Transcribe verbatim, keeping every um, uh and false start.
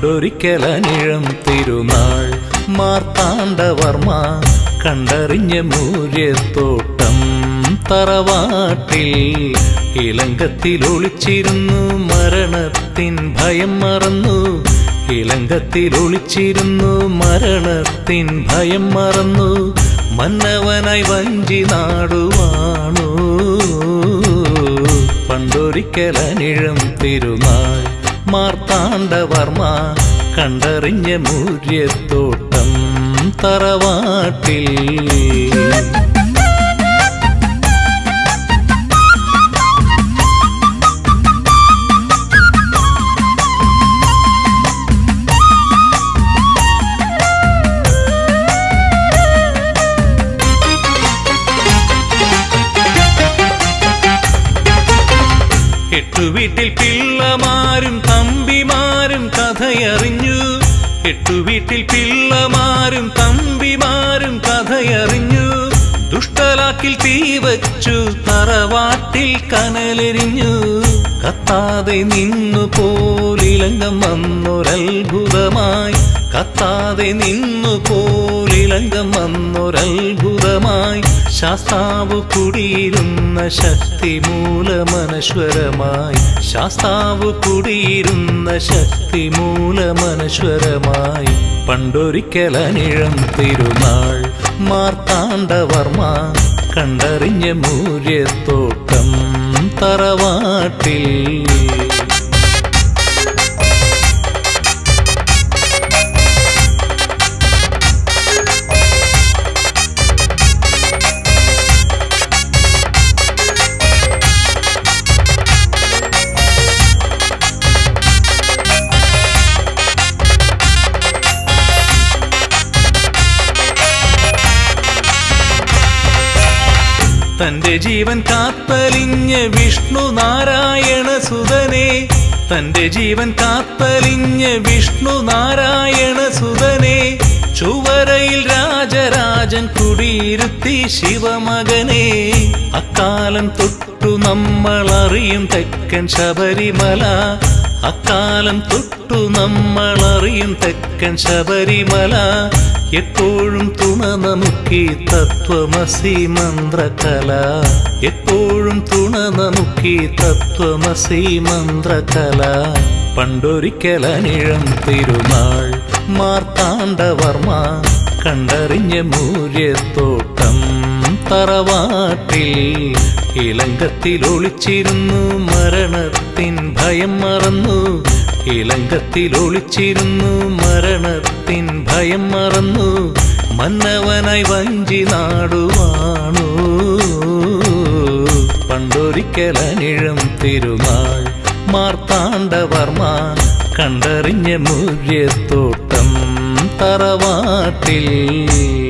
പണ്ടൊരിക്കലനിഴം തിരുനാൾ മാർത്താണ്ഡവർമ്മ കണ്ടറിഞ്ഞ മൂര്യത്തോട്ടം തറവാട്ടിൽ ഇലങ്കത്തിൽ ഒളിച്ചിരുന്നു മരണത്തിൻ ഭയം മറന്നു ഇലങ്കത്തിൽ ഒളിച്ചിരുന്നു മരണത്തിൻ ഭയം മറന്നു മന്നവനായി വഞ്ചി നാടുവാണു പണ്ടൊരിക്കലനിഴം തിരുനാൾ മാർത്താണ്ഡവർമ്മ കണ്ടറിഞ്ഞ മൂര്യത്തോട്ടം തറവാട്ടിൽ എട്ടുവീട്ടിൽ പിള്ളമാരും തമ്പിമാരും കഥയറിഞ്ഞു എട്ടുവീട്ടിൽ പിള്ളമാരും തമ്പിമാരും കഥയറിഞ്ഞു ദുഷ്ടലാക്കിൽ തീവച്ചു തറവാട്ടിൽ കനലെരിഞ്ഞു കത്താതെ നിന്നു പോലിലങ്കം വന്നൊരത്ഭുതമായി കത്താതെ നിന്നു പോലിലങ്കം വന്നൊരത്ഭുതമായി ശാസ്താവ് കുടിയിരുന്ന ശക്തി മൂലമനശ്വരമായി ശാസ്താവ് കുടിയിരുന്ന ശക്തി മൂലമനശ്വരമായി പണ്ടൊരിക്കലനിഴം തിരുനാൾ മാർത്താണ്ഡവർമ്മ കണ്ടറിഞ്ഞ മൂര്യത്തോട്ടം തറവാട്ടിൽ തന്റെ ജീവൻ കാത്തലിഞ്ഞ വിഷ്ണു നാരായണ സുതനെ തന്റെ ജീവൻ കാത്തലിഞ്ഞ വിഷ്ണു നാരായണ സുതനെ ചുവരയിൽ രാജരാജൻ കുടിയിരുത്തി ശിവമകനെ അക്കാലം തൊട്ടു നമ്മൾ അറിയും തെക്കൻ ശബരിമല അക്കാലം തൊട്ടു നമ്മൾ അറിയും തെക്കൻ ശബരിമല എപ്പോഴും തുണ നമുക്കീ തത്വമസി മന്ത്രകല എപ്പോഴും തുണ നമുക്കീ തത്വമസി മന്ത്രകല പണ്ടൊരിക്കലനിഴം തിരുനാൾ മാർത്താണ്ഡവർമ്മ കണ്ടറിഞ്ഞ മൂര്യത്തോട്ടം തറവാട്ടിൽ ഇലങ്കത്തിൽ ഒളിച്ചിരുന്നു മരണത്തിൻ ഭയം മറന്നു ഇലങ്കത്തിൽ ഒളിച്ചിരുന്നു മരണത്തിൻ ഭയം മറന്നു മന്നവനായി വഞ്ചി നാടുവാണു പണ്ടൊരിക്കലനിഴം തിരുനാൾ മാർത്താണ്ഡവർമ്മ കണ്ടറിഞ്ഞ മൂര്യത്തോട്ടം തറവാട്ടിൽ